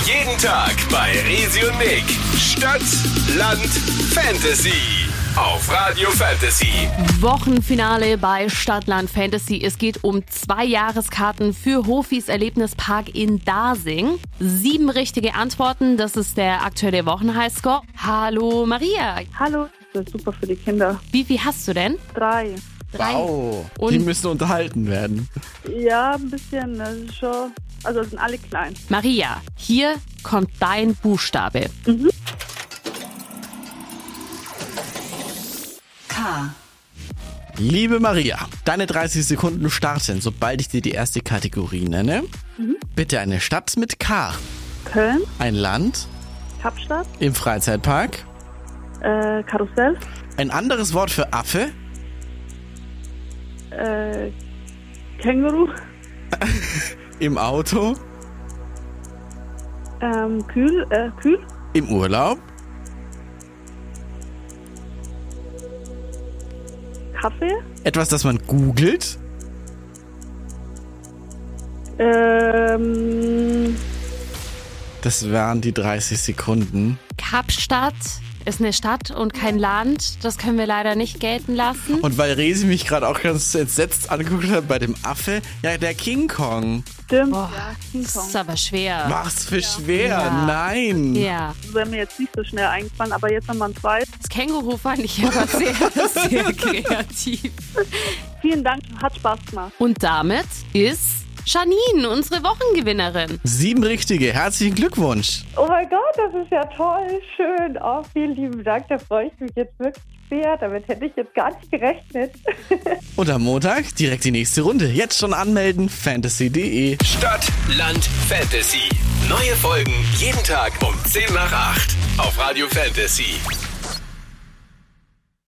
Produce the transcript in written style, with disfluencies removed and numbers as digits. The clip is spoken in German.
Jeden Tag bei Resi und Nick. Stadt, Land, Fantasy. Auf Radio Fantasy. Wochenfinale bei Stadtland Fantasy. Es geht um 2 Jahreskarten für Hofis Erlebnispark in Dasing. 7 richtige Antworten, das ist der aktuelle Wochenhighscore. Hallo Maria. Hallo, das ist super für die Kinder. Wie viel hast du denn? 3. Wow, Und- die müssen unterhalten werden. Ja, ein bisschen, das ist schon, also sind alle klein. Maria, hier kommt dein Buchstabe. K. Liebe Maria, deine 30 Sekunden starten, sobald ich dir die erste Kategorie nenne. Bitte eine Stadt mit K. Köln, Ein Land Kapstadt, im Freizeitpark. Karussell, Ein anderes Wort für Affe. Känguru, Im Auto. Kühl, Im Urlaub. Kaffee, Etwas, das man googelt. Das waren die 30 Sekunden. Kapstadt ist eine Stadt und kein Land. Das können wir leider nicht gelten lassen. Und weil Resi mich gerade auch ganz entsetzt angeguckt hat bei dem Affe, ja, der King Kong. stimmt, Boah, ja, King das Kong. ist aber schwer. Was für schwer. Ja. Nein. Ja, Das wäre mir jetzt nicht so schnell eingefallen, aber jetzt haben wir ein zweites. das Känguru fand ich aber sehr, sehr kreativ. Vielen Dank, hat Spaß gemacht. Und damit ist Janine unsere Wochengewinnerin. 7 richtige. Herzlichen Glückwunsch. Oh mein Gott, das ist ja toll, schön. Oh, vielen lieben Dank, da freue ich mich jetzt wirklich sehr. Damit hätte ich jetzt gar nicht gerechnet. Und am Montag direkt die nächste Runde. Jetzt schon anmelden, fantasy.de. Stadt, Land, Fantasy. Neue Folgen jeden Tag um 10 nach 8. Auf Radio Fantasy.